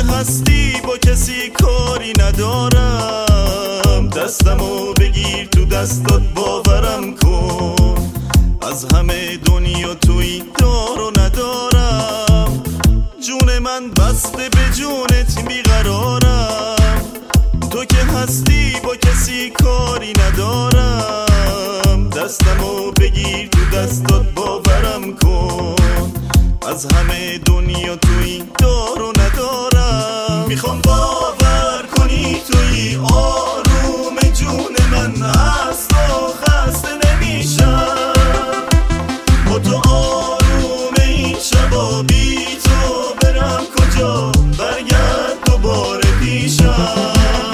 هستی با کسی کاری ندارم، دستمو بگیر تو دستات باورم کن، از همه دنیا توی دارو ندارم، جون من بسته به جونت بیقرارم، تو که هستی با کسی کاری ندارم، دستمو بگیر تو دستات باورم کن، از همه دنیا توی دارو ندارم، میخوام باور کنی توی آروم جون من، اصلا خسته نمیشم با تو آروم این شبا، بی تو برم کجا برگرد دوباره پیشم.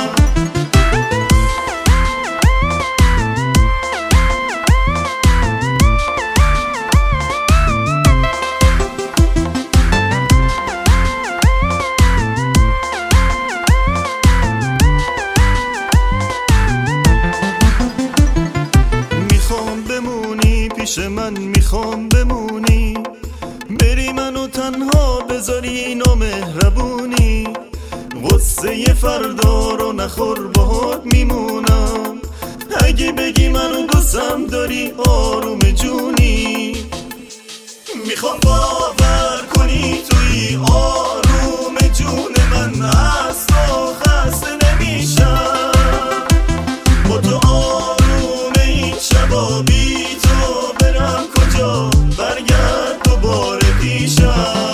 پیش من میخوام بمونی، بری منو تنها بذاری نامهربونی، غصه فردا رو نخور باهات میمونم، اگه بگی منو دوستم داری آروم جونی، میخوام باور کنی توی آروم جون من، اصلا خسته نمیشم با تو آروم این شبا، بی تو برم کجا برگرد دوباره پیشم.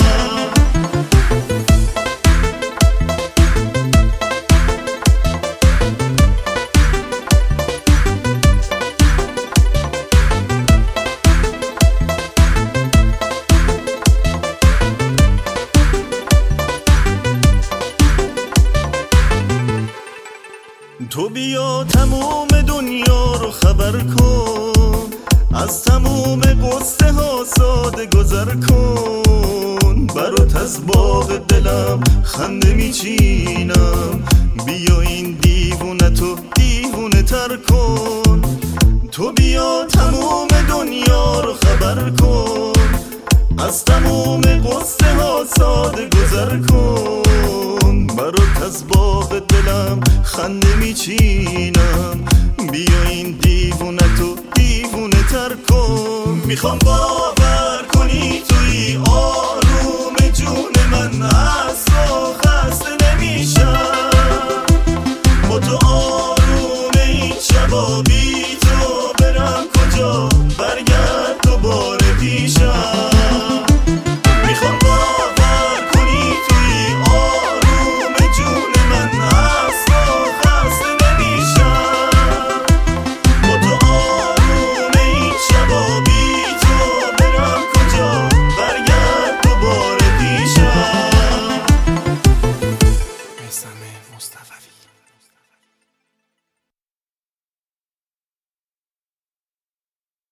تو بیا تموم دنیا رو خبر کن، از تموم قصه ها ساده گذر کن، برات از باغ دلم خنده میچینم، بیا این دیوونتو دیوونه تر کن، تو بیا تموم دنیا رو خبر کن، از تموم قصه ها ساده گذر کن، برات از باغ دلم خنده میچینم، بیا این دیوونتو دیوونه تر کن، میخوام باور کنی توی